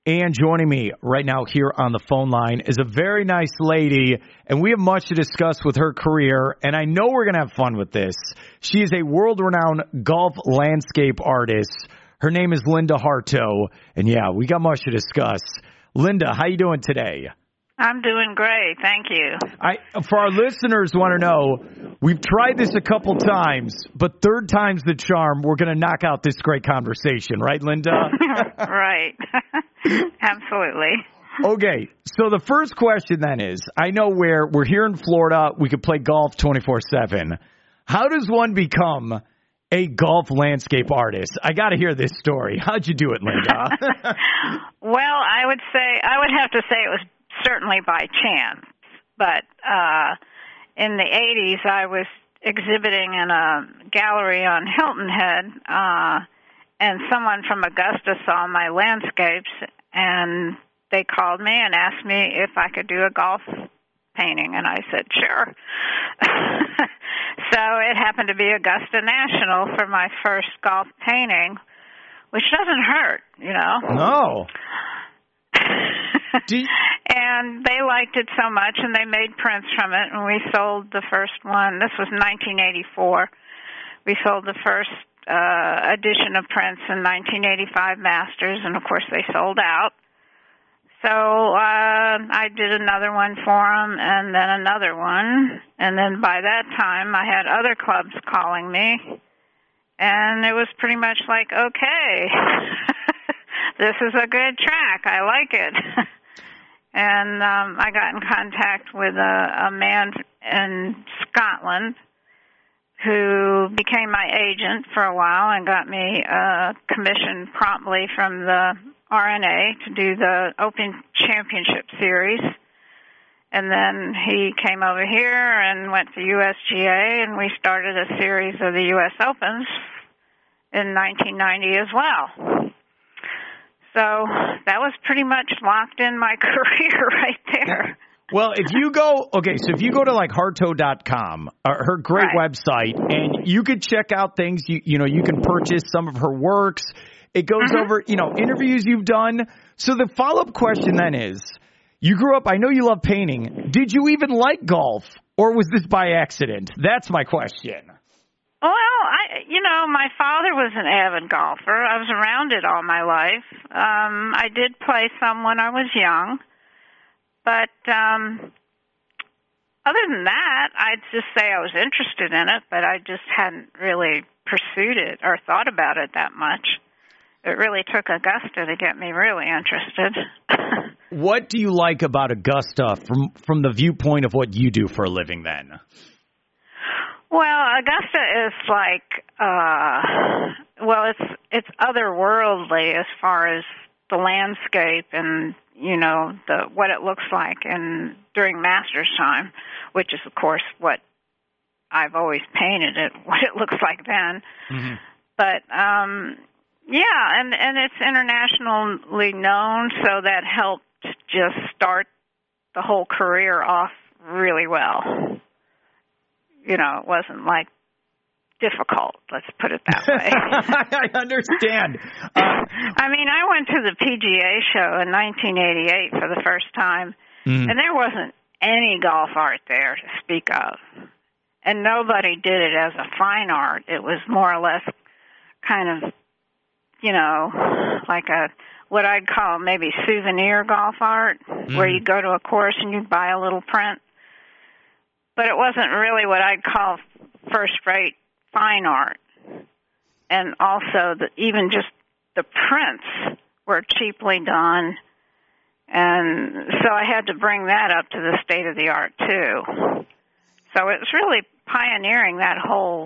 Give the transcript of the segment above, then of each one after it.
And joining me right now here on the phone line is a very nice lady, and we have much to discuss with her career, and I know we're going to have fun with this. She is a world-renowned golf landscape artist. Her name is Linda Harto, and yeah, we got much to discuss. Linda, how you doing today? I'm doing great, thank you. For our listeners who want to know, we've tried this a couple times, but third time's the charm. We're going to knock out this great conversation, right, Linda? Right. Absolutely. Okay, so the first question then is, I know we're here in Florida, we could play golf 24/7. How does one become a golf landscape artist? I got to hear this story. How'd you do it, Linda? Well, I would have to say it was certainly by chance. But in the 80s, I was exhibiting in a gallery on Hilton Head, and someone from Augusta saw my landscapes, and they called me and asked me if I could do a golf painting, and I said, sure. So it happened to be Augusta National for my first golf painting, which doesn't hurt, you know. No. And they liked it so much, and they made prints from it, and we sold the first one. This was 1984. We sold the first edition of prints in 1985 Masters, and of course they sold out. So I did another one for them, and then another one, and then by that time I had other clubs calling me, and it was pretty much like, okay, this is a good track, I like it. And I got in contact with a man in Scotland who became my agent for a while and got me a commission promptly from the R&A to do the Open Championship Series. And then he came over here and went to USGA, and we started a series of the U.S. Opens in 1990 as well. So that was pretty much locked in my career right there. Well, if you go to like Harto.com, her great website, and you could check out things, you can purchase some of her works. It goes over, interviews you've done. So the follow-up question then is, you grew up, I know you love painting. Did you even like golf, or was this by accident? That's my question. Well, my father was an avid golfer. I was around it all my life. I did play some when I was young. But other than that, I'd just say I was interested in it, but I just hadn't really pursued it or thought about it that much. It really took Augusta to get me really interested. What do you like about Augusta from the viewpoint of what you do for a living then? Well, Augusta is like, it's otherworldly as far as the landscape and, what it looks like during Masters time, which is, of course, what I've always painted it, what it looks like then. Mm-hmm. But, and it's internationally known, so that helped just start the whole career off really well. It wasn't like difficult, let's put it that way. I understand. I went to the PGA show in 1988 for the first time, and there wasn't any golf art there to speak of. And nobody did it as a fine art. It was more or less kind of, like what I'd call maybe souvenir golf art, where you go to a course and you buy a little print. But it wasn't really what I'd call first-rate fine art. And also, even just the prints were cheaply done. And so I had to bring that up to the state of the art, too. So it was really pioneering that whole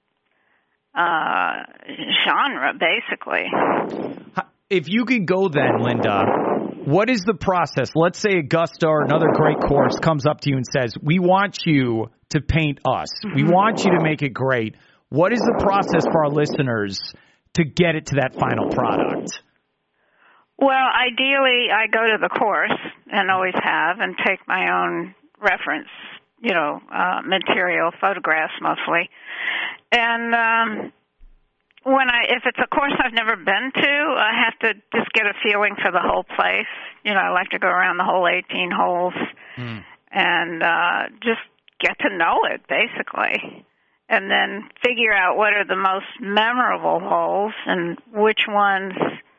genre, basically. If you could go then, Linda, what is the process? Let's say Augusta or another great course comes up to you and says, we want you to paint us. We want you to make it great. What is the process for our listeners to get it to that final product? Well, ideally, I go to the course and always have and take my own reference, material, photographs mostly. And if it's a course I've never been to, I have to just get a feeling for the whole place. I like to go around the whole 18 holes and just get to know it, basically, and then figure out what are the most memorable holes and which ones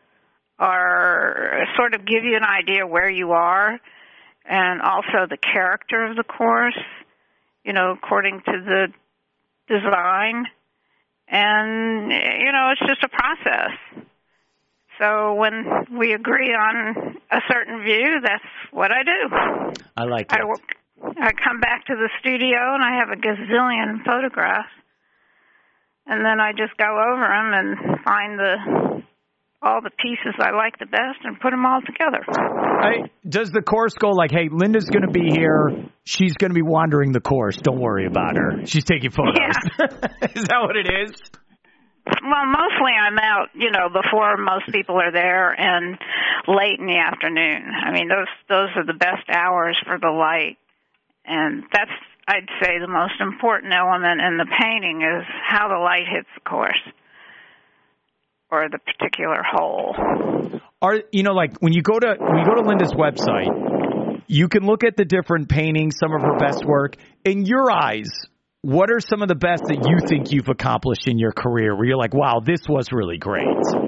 are sort of give you an idea where you are, and also the character of the course, according to the design. And, it's just a process. So when we agree on a certain view, that's what I do. I like it. I come back to the studio and I have a gazillion photographs. And then I just go over them and find all the pieces I like the best and put them all together. Does the course go like, hey, Linda's going to be here. She's going to be wandering the course. Don't worry about her. She's taking photos. Yeah. Is that what it is? Well, mostly I'm out, before most people are there and late in the afternoon. I mean, those are the best hours for the light. And that's, I'd say, the most important element in the painting is how the light hits the course or the particular hole. Like when you go to Linda's website, you can look at the different paintings, some of her best work. In your eyes, what are some of the best that you think you've accomplished in your career where you're like, wow, this was really great?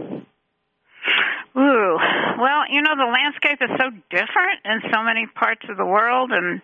Ooh, well, the landscape is so different in so many parts of the world, and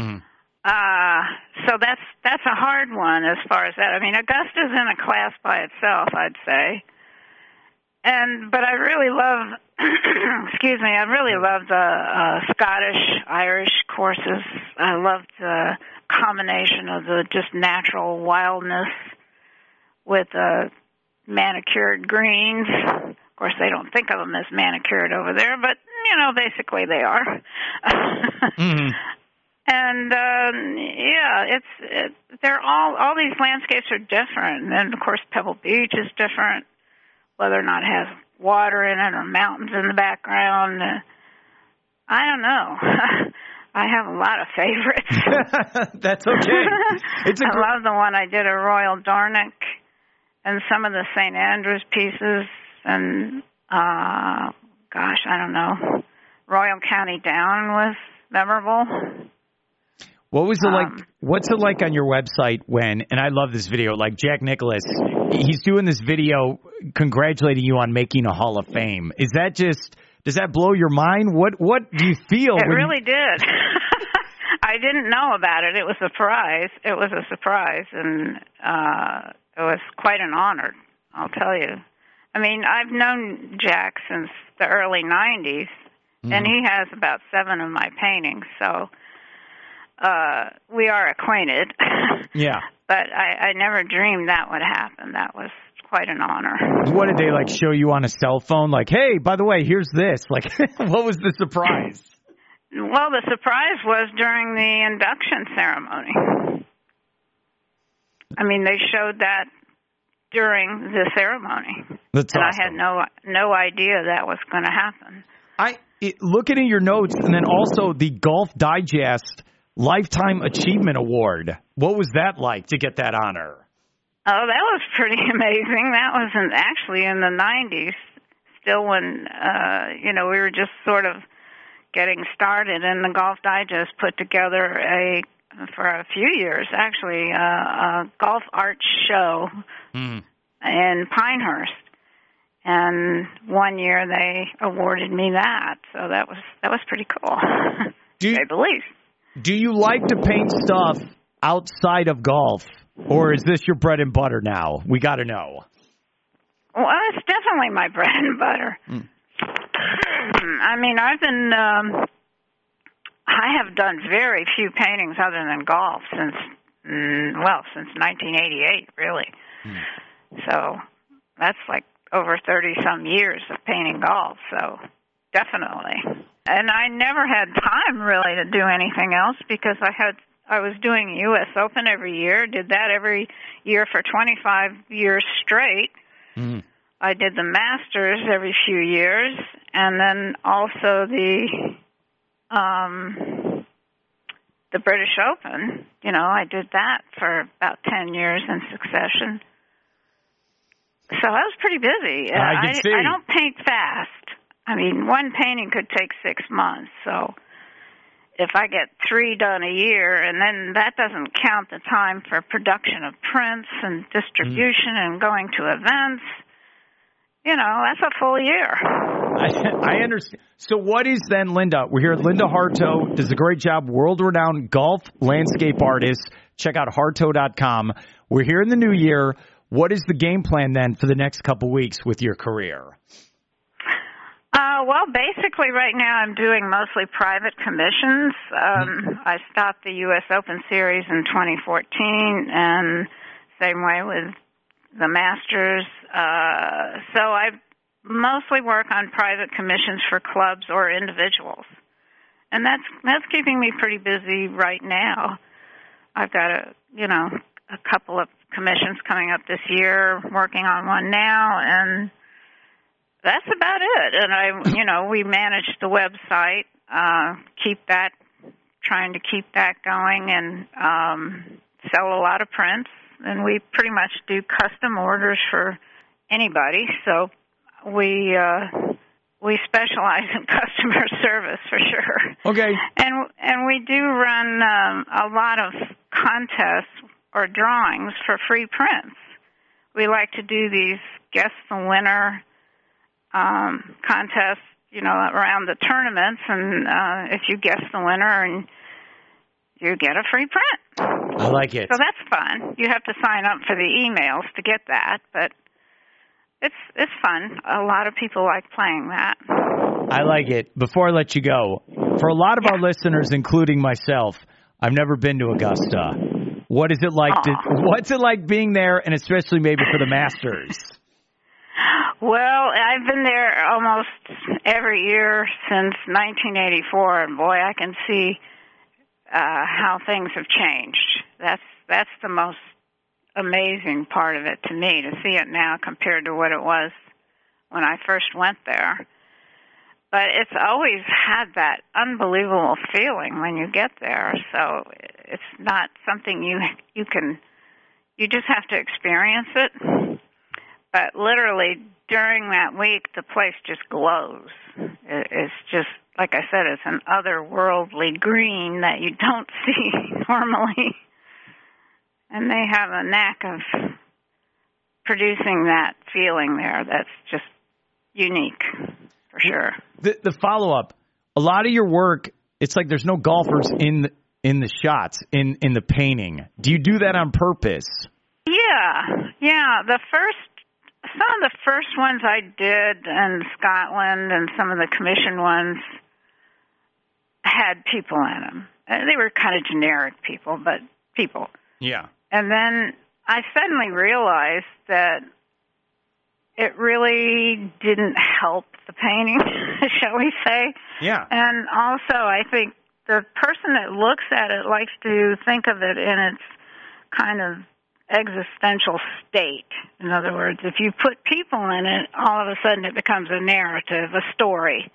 so that's a hard one as far as that. I mean, Augusta's in a class by itself, I'd say. But I really love, I really love the Scottish, Irish courses. I love the combination of the just natural wildness with manicured greens. Of course, they don't think of them as manicured over there, but, basically they are. And, they're all these landscapes are different. And, of course, Pebble Beach is different, whether or not it has water in it or mountains in the background. I don't know. I have a lot of favorites. That's okay. I love the one I did at Royal Dornoch and some of the St. Andrews pieces and, I don't know. Royal County Down was memorable. What was it like? What's it like on your website when? And I love this video. Like Jack Nicklaus, he's doing this video congratulating you on making a Hall of Fame. Is that just? Does that blow your mind? What do you feel? It really did. I didn't know about it. It was a surprise. And it was quite an honor. I'll tell you. I mean, I've known Jack since the early '90s, and he has about 7 of my paintings. So. We are acquainted. Yeah. But I never dreamed that would happen. That was quite an honor. What did they show you on a cell phone? Like, hey, by the way, here's this. Like, what was the surprise? Well, the surprise was during the induction ceremony. I mean, they showed that during the ceremony. That's and awesome. I had no idea that was going to happen. Looking at your notes, and then also the Golf Digest Lifetime Achievement Award. What was that like to get that honor? Oh, that was pretty amazing. That was actually in the 90s, still when, we were just sort of getting started, and the Golf Digest put together for a few years, actually, a golf art show in Pinehurst. And one year they awarded me that, so that was pretty cool, to say the least. Do you like to paint stuff outside of golf, or is this your bread and butter now? We got to know. Well, it's definitely my bread and butter. I mean, I have done very few paintings other than golf since 1988, really. So that's like over 30-some years of painting golf, so definitely. And I never had time, really, to do anything else because I was doing U.S. Open every year, did that every year for 25 years straight. I did the Masters every few years, and then also the British Open. I did that for about 10 years in succession. So I was pretty busy. I can see. I don't paint fast. I mean, one painting could take 6 months. So if I get 3 done a year, and then that doesn't count the time for production of prints and distribution and going to events, that's a full year. I understand. So what is then, Linda? We're here at Linda Harto, does a great job, world-renowned golf landscape artist. Check out harto.com. We're here in the new year. What is the game plan then for the next couple weeks with your career? Well, basically right now I'm doing mostly private commissions. I stopped the U.S. Open Series in 2014, and same way with the Masters. So I mostly work on private commissions for clubs or individuals. And that's keeping me pretty busy right now. I've got a couple of commissions coming up this year, working on one now, and that's about it. And we manage the website, trying to keep that going, and sell a lot of prints. And we pretty much do custom orders for anybody. So we specialize in customer service for sure. Okay. And we do run a lot of contests or drawings for free prints. We like to do these guess the winner contests, around the tournaments, and if you guess the winner, and you get a free print. I like it. So that's fun. You have to sign up for the emails to get that, but it's fun. A lot of people like playing that. I like it. Before I let you go, for a lot of our listeners, including myself, I've never been to Augusta. What is it like? What's it like being there, and especially maybe for the Masters? Well, I've been there almost every year since 1984, and boy, I can see how things have changed. That's the most amazing part of it to me, to see it now compared to what it was when I first went there. But it's always had that unbelievable feeling when you get there. So it's not something you just have to experience it. But literally during that week, the place just glows. It's just, like I said, it's an otherworldly green that you don't see normally. And they have a knack of producing that feeling there that's just unique, for sure. The follow-up, a lot of your work, it's like there's no golfers in the shots, in the painting. Do you do that on purpose? Yeah. Some of the first ones I did in Scotland and some of the commission ones had people in them. They were kind of generic people, but people. Yeah. And then I suddenly realized that it really didn't help the painting, shall we say. Yeah. And also, I think the person that looks at it likes to think of it in its kind of existential state. In other words, if you put people in it, all of a sudden it becomes a narrative, a story.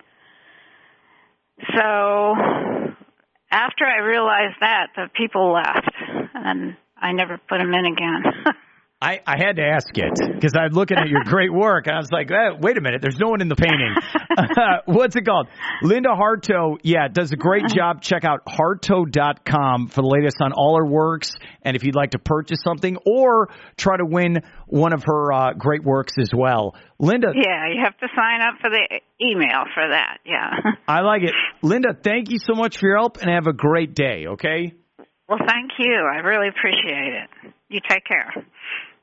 So after I realized that, the people left, and I never put them in again. I had to ask it because I'm looking at your great work, and I was like, wait a minute, there's no one in the painting. What's it called? Linda Harto, does a great job. Check out harto.com for the latest on all her works, and if you'd like to purchase something or try to win one of her great works as well. Linda. Yeah, you have to sign up for the email for that, yeah. I like it. Linda, thank you so much for your help, and have a great day, okay? Well, thank you. I really appreciate it. You take care.